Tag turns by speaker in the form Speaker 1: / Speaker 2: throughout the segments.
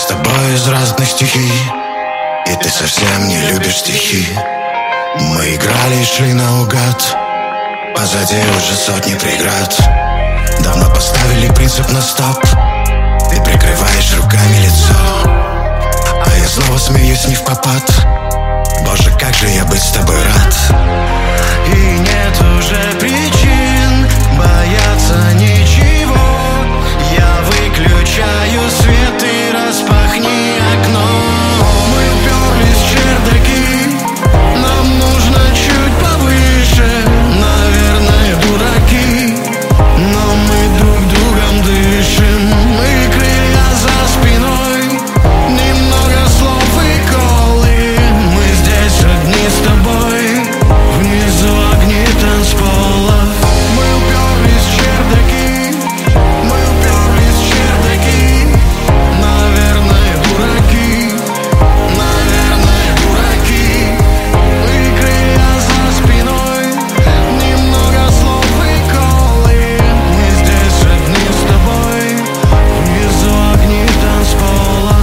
Speaker 1: с тобой из разных стихий, и ты совсем не любишь стихи. Мы играли и шли наугад, позади уже сотни преград. Давно поставили принцип на стоп, ты прикрываешь руками лицо, а я снова смеюсь не впопад. Боже, как же я быть с тобой рад. И нет уже причин бояться ничего. Я выключаю свет и распахни окно. Мы уперлись в чердаки, нам нужно чуть повыше. Наверное, дураки, но мы друг другом дышим. Мы крылья за спиной, немного слов и колы. Мы здесь одни с тобой, внизу огни танцполов. Мы уперлись в чердаки, мы уперлись в чердаки. Наверное, дураки, наверное, дураки. Мы крылья за спиной, немного слов и колы. Мы здесь одни с тобой, внизу огни танцполов.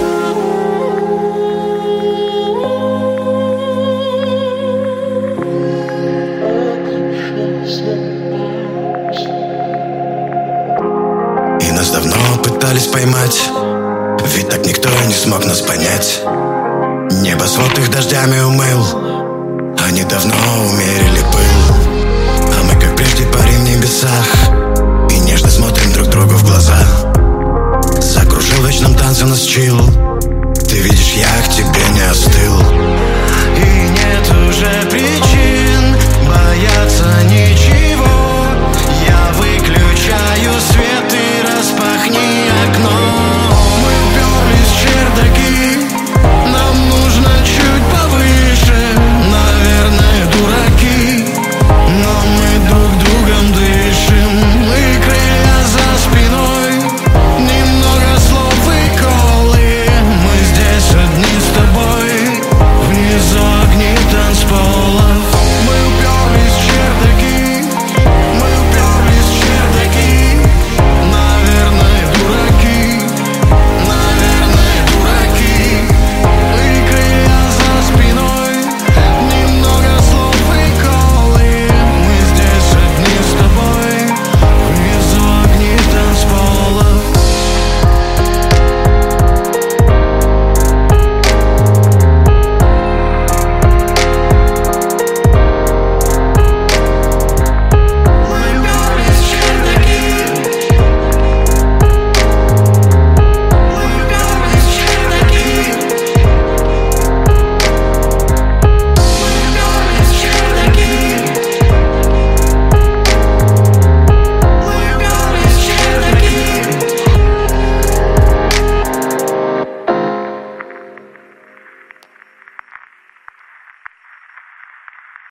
Speaker 1: И нас давно пытались поймать, ведь так никто и не смог нас понять. Небосвод их дождями умыл, они давно умерили пыл. А мы как прежде парим в небесах и нежно смотрим друг другу в глаза. Закружил в вечном танце нас чил, ты видишь, я к тебе не остыл.